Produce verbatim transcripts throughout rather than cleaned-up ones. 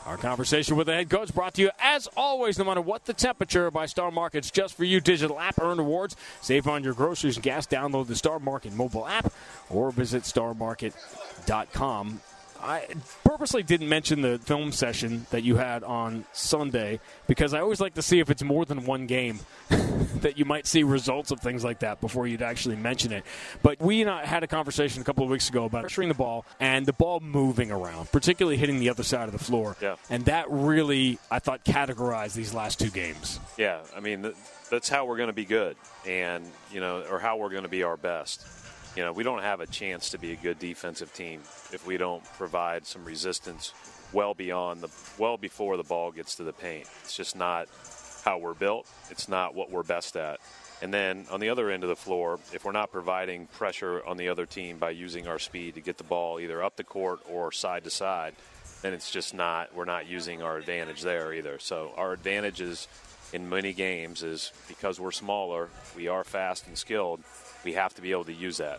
Our conversation with the head coach brought to you, as always, no matter what the temperature, by Star Market's Just For You digital app. Earn rewards, save on your groceries and gas. Download the Star Market mobile app or visit star market dot com. I purposely didn't mention the film session that you had on Sunday because I always like to see if it's more than one game that you might see results of things like that before you'd actually mention it. But we and I had a conversation a couple of weeks ago about pressuring the ball and the ball moving around, particularly hitting the other side of the floor. Yeah. And that really, I thought, categorized these last two games. Yeah, I mean, th- that's how we're going to be good, and you know, or how we're going to be our best. You know, we don't have a chance to be a good defensive team if we don't provide some resistance well beyond the well before the ball gets to the paint. It's just not how we're built. It's not what we're best at. And then on the other end of the floor, if we're not providing pressure on the other team by using our speed to get the ball either up the court or side to side, then it's just not we're not using our advantage there either. So our advantage is in many games is because we're smaller, we are fast and skilled. We have to be able to use that.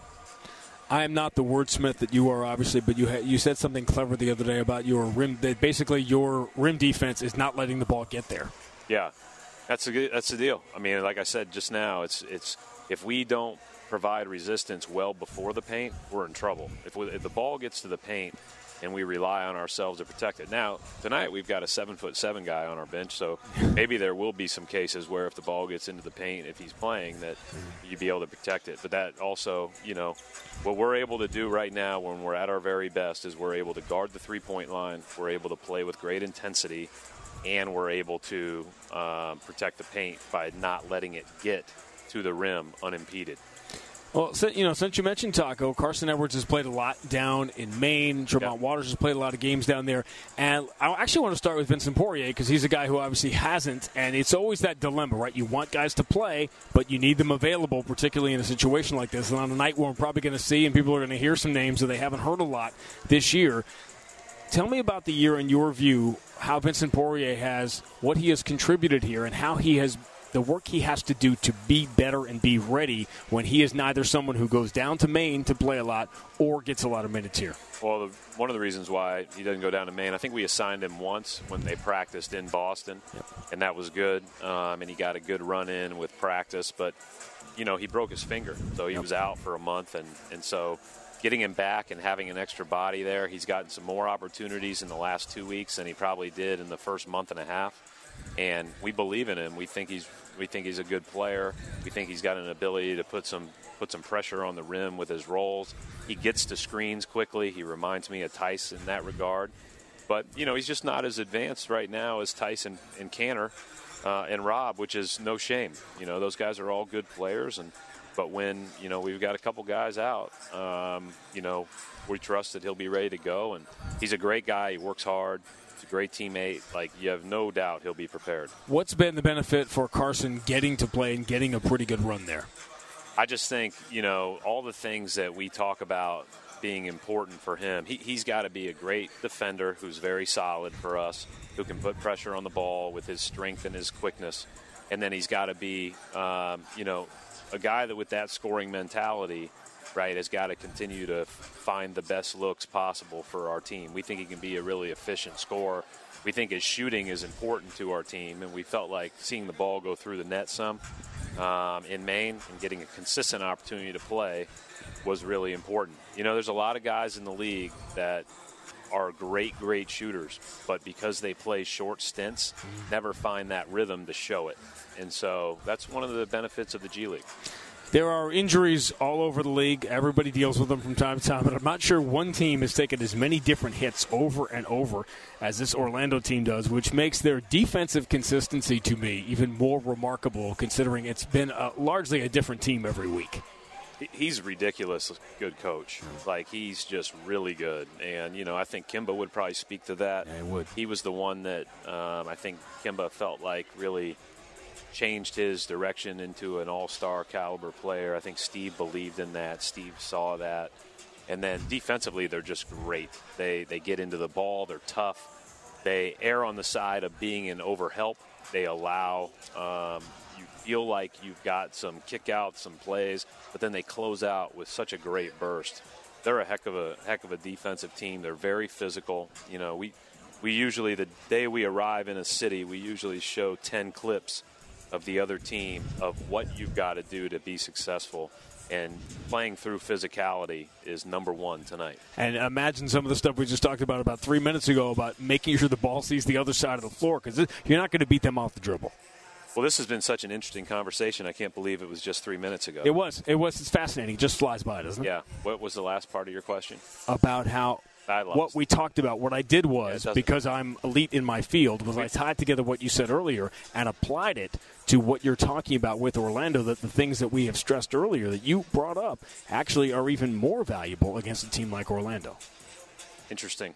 I am not the wordsmith that you are, obviously, but you ha- you said something clever the other day about your rim. That basically, your rim defense is not letting the ball get there. Yeah, that's a good, that's the deal. I mean, like I said just now, it's it's if we don't provide resistance well before the paint, we're in trouble. If, we, if the ball gets to the paint and we rely on ourselves to protect it. Now, tonight we've got a seven foot seven guy on our bench, so maybe there will be some cases where if the ball gets into the paint, if he's playing, that you'd be able to protect it. But that also, you know, what we're able to do right now when we're at our very best is we're able to guard the three-point line, we're able to play with great intensity, and we're able to um, protect the paint by not letting it get to the rim unimpeded. Well, you know, since you mentioned Taco, Carson Edwards has played a lot down in Maine. Tremont yeah. Waters has played a lot of games down there. And I actually want to start with Vincent Poirier because he's a guy who obviously hasn't. And it's always that dilemma, right? You want guys to play, but you need them available, particularly in a situation like this. And on a night where we're probably going to see and people are going to hear some names that they haven't heard a lot this year. Tell me about the year in your view, how Vincent Poirier has, what he has contributed here, and how he has the work he has to do to be better and be ready when he is neither someone who goes down to Maine to play a lot or gets a lot of minutes here. Well, the, one of the reasons why he doesn't go down to Maine, I think we assigned him once when they practiced in Boston, yep. and that was good, um, and he got a good run in with practice, but, you know, he broke his finger, so he yep. was out for a month, and, and so getting him back and having an extra body there, he's gotten some more opportunities in the last two weeks than he probably did in the first month and a half, and we believe in him. We think he's We think he's a good player. We think he's got an ability to put some put some pressure on the rim with his rolls. He gets to screens quickly. He reminds me of Tice in that regard. But, you know, he's just not as advanced right now as Tice and, and Canner uh, and Rob, which is no shame. You know, those guys are all good players. And But when, you know, we've got a couple guys out, um, you know, we trust that he'll be ready to go. And he's a great guy. He works hard. A great teammate. Like, you have no doubt he'll be prepared. What's been the benefit for Carson getting to play and getting a pretty good run there? I just think, you know, all the things that we talk about being important for him, he, he's got to be a great defender who's very solid for us, who can put pressure on the ball with his strength and his quickness. And then he's got to be, um, you know, a guy that with that scoring mentality, right, has got to continue to find the best looks possible for our team. We think he can be a really efficient scorer. We think his shooting is important to our team, and we felt like seeing the ball go through the net some um, in Maine and getting a consistent opportunity to play was really important. You know, there's a lot of guys in the league that are great, great shooters, but because they play short stints, never find that rhythm to show it. And so that's one of the benefits of the G League. There are injuries all over the league. Everybody deals with them from time to time, but I'm not sure one team has taken as many different hits over and over as this Orlando team does, which makes their defensive consistency to me even more remarkable, considering it's been a, largely a different team every week. He's ridiculous good coach. Like, he's just really good. And, you know, I think Kimba would probably speak to that. Yeah, he would. He was the one that um, I think Kimba felt like really changed his direction into an all-star caliber player. I think Steve believed in that. Steve saw that. And then defensively, they're just great. They they get into the ball. They're tough. They err on the side of being an overhelp. They allow um, you feel like you've got some kick-outs, some plays, but then they close out with such a great burst. They're a heck of a heck of a defensive team. They're very physical. You know, we we usually, the day we arrive in a city, we usually show ten clips of the other team of what you've got to do to be successful. And playing through physicality is number one tonight. And imagine some of the stuff we just talked about about three minutes ago about making sure the ball sees the other side of the floor, because you're not going to beat them off the dribble. Well, this has been such an interesting conversation. I can't believe it was just three minutes ago. It was. It was. It's fascinating. It just flies by, doesn't it? Yeah. What was the last part of your question? About how what we talked about. What I did was, yeah, because I'm elite in my field, was I tied together what you said earlier and applied it to what you're talking about with Orlando, that the things that we have stressed earlier that you brought up actually are even more valuable against a team like Orlando. Interesting.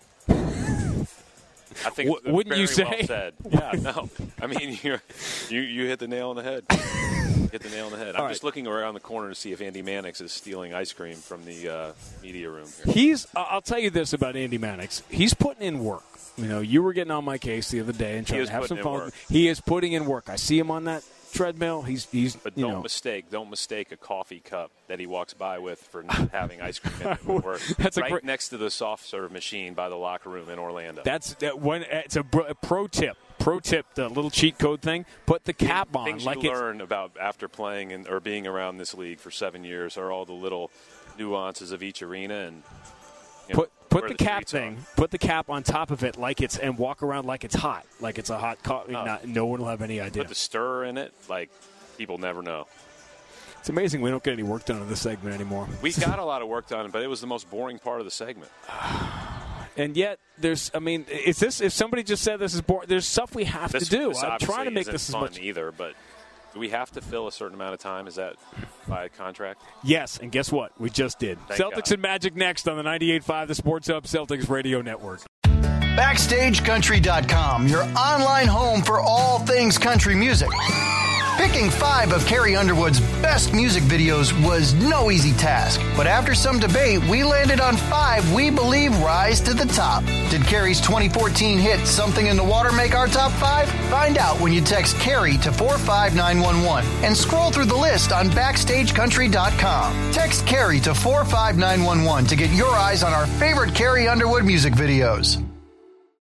I think w- wouldn't very you say? Well said. Yeah, no. I mean, you're, you you hit the nail on the head. Hit the nail on the head. I'm All just right. looking around the corner to see if Andy Mannix is stealing ice cream from the uh, media room here. He's. I'll tell you this about Andy Mannix. He's putting in work. You know, you were getting on my case the other day and trying to have some fun. Work. He is putting in work. I see him on that treadmill. He's. He's. But you don't know. mistake. Don't mistake a coffee cup that he walks by with for not having ice cream in it. Work. That's a right great, next to the soft serve machine by the locker room in Orlando. That's that when it's a, a pro tip. Pro tip, the little cheat code thing. Put the cap on. Things like you it's, learn about after playing and or being around this league for seven years are all the little nuances of each arena and. You know, Put put the, the cap thing. Are. Put the cap on top of it like it's and walk around like it's hot, like it's a hot coffee. Oh. Not, no one will have any idea. Put the stir in it, like people never know. It's amazing we don't get any work done in this segment anymore. We got a lot of work done, but it was the most boring part of the segment. And yet, there's. I mean, is this? If somebody just said this is boring, there's stuff we have this, to do. This I'm trying to make isn't this as fun much either, but. Do we have to fill a certain amount of time? Is that by contract? Yes, and guess what? We just did. Thank Celtics God. and Magic next on the ninety-eight point five, the Sports Hub Celtics Radio Network. Backstage Country dot com, your online home for all things country music. Picking five of Carrie Underwood's best music videos was no easy task, but after some debate, we landed on five we believe rise to the top. Did Carrie's twenty fourteen hit Something in the Water make our top five? Find out when you text Carrie to four five nine one one and scroll through the list on Backstage Country dot com. Text Carrie to four five nine one one to get your eyes on our favorite Carrie Underwood music videos.